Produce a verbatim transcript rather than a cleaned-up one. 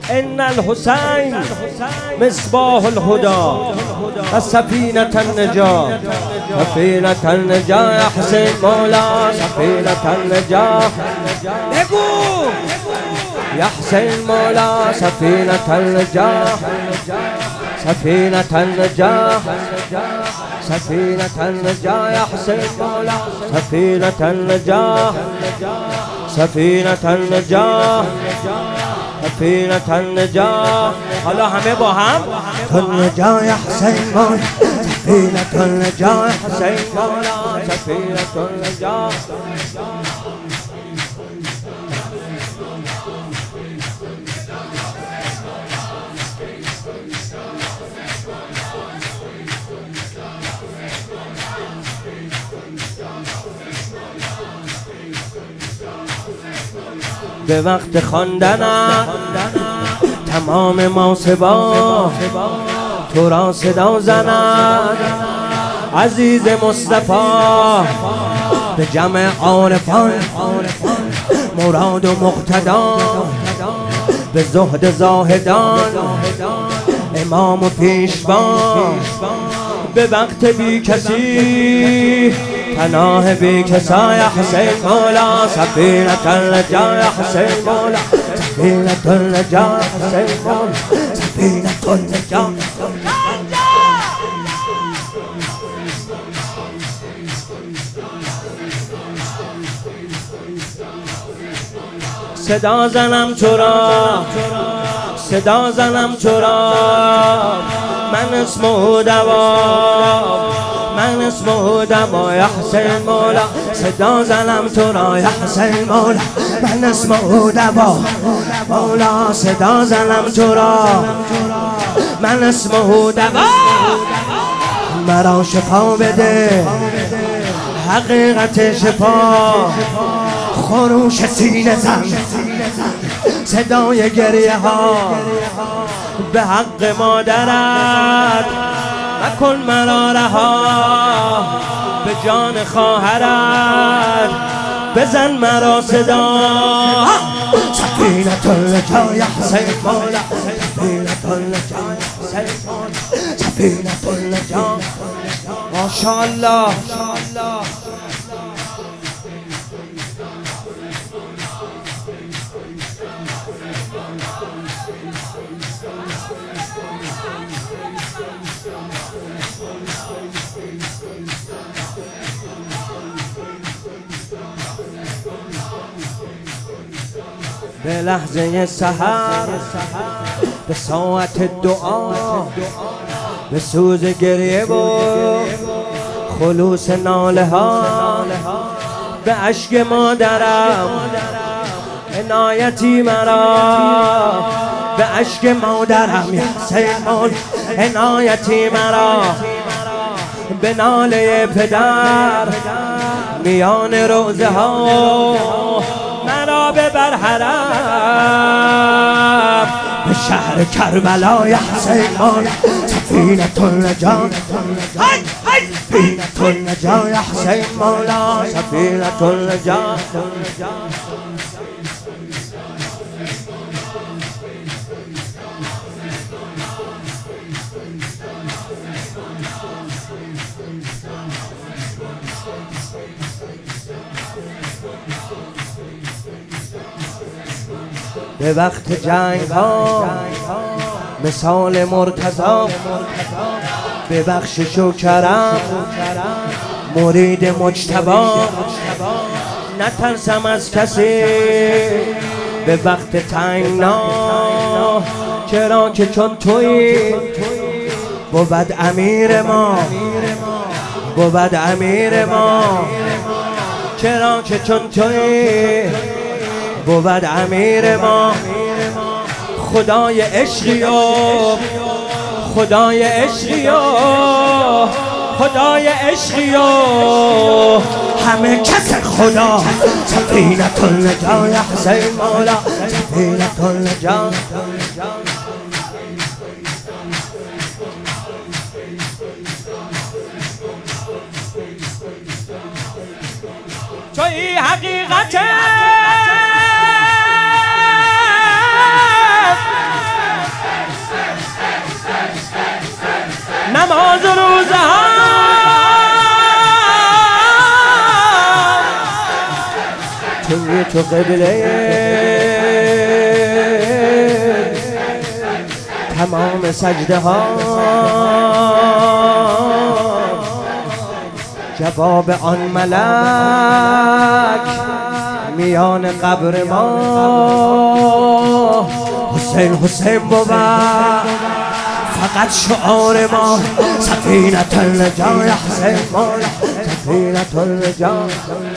ان الحسین مصباح الهدى و سفینة النجاة سفینة النجاة یا حسین مولا سفینة النجاة بگو یا حسین مولا سفینة النجاة سفینة النجاة سفینة النجاة یا حسین مولا سفینة النجاة سفینة النجاة سفینة النجاة. حالا همه با هم النجاة یا حسین مولا سفینة النجاة یا حسین مولا سفینة النجاة. به وقت خواندنم تمام محاسبا تو را صدا زند عزیز مصطفی به جمع عارفان مراد و مقتدا به زهد زاهدان امام و پیشوا به وقت بی کسی پناه بی کسا یا حسین مولا سفینة النجاة یا حسین مولا سفینة النجاة یا حسین مولا سفینة النجاة. صدا زنم تو را صدا زنم تو را من اسمه دوا من اسمه دوا یا حسین مولا صدا زنم تو را یا حسین مولا من اسمه دوا مولا صدا زنم تو را من اسمه دوا مرا شفا بده حقیقت شفا خروش سینه زن صدای گریه ها به حق مادرت مکن مرا رها به جان خواهرت بزن مرا صدا سفینة النجاة یا حسین مولا سفینة النجاة یا حسین مولا سفینة النجاة. ماشاءالله به لحظه سحر به ساعت دعا به سوز گریه و خلوص ناله ها به اشک مادرم عنایتی مرا به اشک مادرم یا حسین مولا عنایتی مرا به ناله پدر میان روزه ها مرا ببر حرم به شهر کربلا یا حسین مولا سفینة النجاة سفینة النجاة یا حسین مولا سفینة النجاة. به وقت جنگ ها مثال مرتضی به بخشش و کرم مرید مجتبی نترسم از کسی به وقت تنگنا چرا که چون تویی بود امیر ما بود امیر ما چرا که چون تویی بود امیر ما خدای عشقی و خدای عشقی و خدای عشقی و همه کس خدا سفینة النجاة یا حسین مولا سفینة النجاة. توی حقیقت توی تو قبله تمام سجده ها، جواب آن ملک میان قبر ما. حسین حسین بود فقط شعار ما، سفینة النجاة یا حسین مولا، سفینة النجاة.